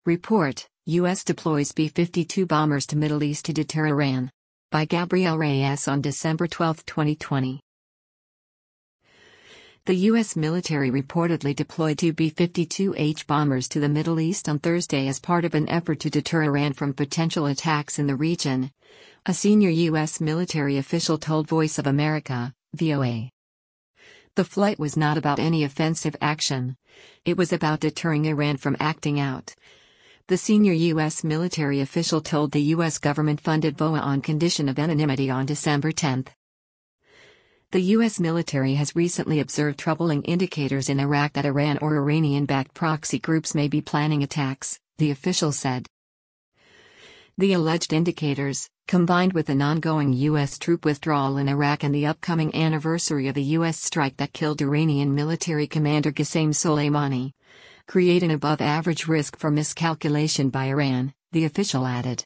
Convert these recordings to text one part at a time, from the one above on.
Report: U.S. deploys B-52 bombers to Middle East to deter Iran. By Gabriel Reyes on December 12, 2020. The U.S. military reportedly deployed two B-52H bombers to the Middle East on Thursday as part of an effort to deter Iran from potential attacks in the region, a senior U.S. military official told Voice of America, VOA. The flight was not about any offensive action. It was about deterring Iran from acting out. The senior U.S. military official told the U.S. government-funded VOA on condition of anonymity on December 10. The U.S. military has recently observed troubling indicators in Iraq that Iran or Iranian-backed proxy groups may be planning attacks, the official said. The alleged indicators, combined with an ongoing U.S. troop withdrawal in Iraq and the upcoming anniversary of the U.S. strike that killed Iranian military commander Qasem Soleimani, create an above-average risk for miscalculation by Iran, the official added.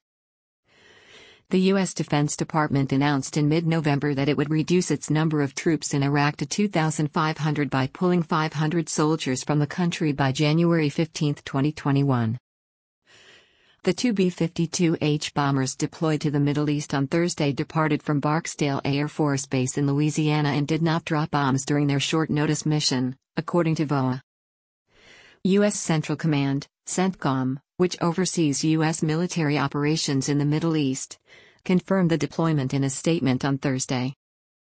The U.S. Defense Department announced in mid-November that it would reduce its number of troops in Iraq to 2,500 by pulling 500 soldiers from the country by January 15, 2021. The two B-52H bombers deployed to the Middle East on Thursday departed from Barksdale Air Force Base in Louisiana and did not drop bombs during their short-notice mission, according to VOA. U.S. Central Command, CENTCOM, which oversees U.S. military operations in the Middle East, confirmed the deployment in a statement on Thursday.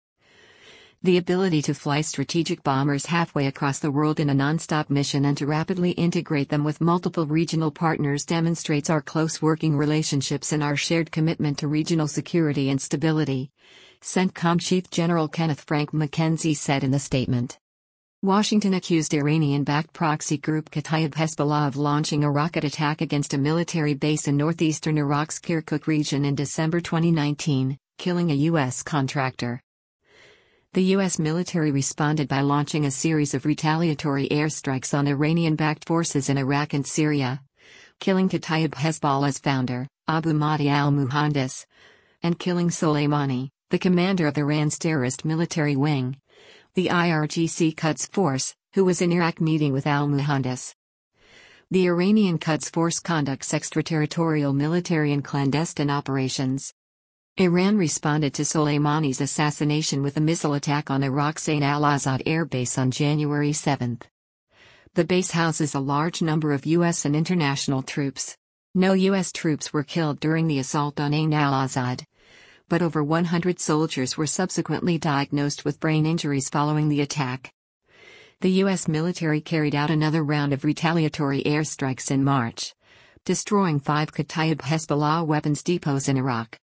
The ability to fly strategic bombers halfway across the world in a non-stop mission and to rapidly integrate them with multiple regional partners demonstrates our close working relationships and our shared commitment to regional security and stability, CENTCOM Chief General Kenneth Frank McKenzie said in the statement. Washington accused Iranian-backed proxy group Kataib Hezbollah of launching a rocket attack against a military base in northeastern Iraq's Kirkuk region in December 2019, killing a U.S. contractor. The U.S. military responded by launching a series of retaliatory airstrikes on Iranian-backed forces in Iraq and Syria, killing Kataib Hezbollah's founder, Abu Mahdi al-Muhandis, and killing Soleimani, the commander of Iran's terrorist military wing, the IRGC Quds Force, who was in Iraq meeting with al-Muhandis. The Iranian Quds Force conducts extraterritorial military and clandestine operations. Iran responded to Soleimani's assassination with a missile attack on Iraq's Ain al-Assad Air Base on January 7. The base houses a large number of U.S. and international troops. No U.S. troops were killed during the assault on Ain al-Assad, but over 100 soldiers were subsequently diagnosed with brain injuries following the attack. The U.S. military carried out another round of retaliatory airstrikes in March, destroying 5 Kataib Hezbollah weapons depots in Iraq.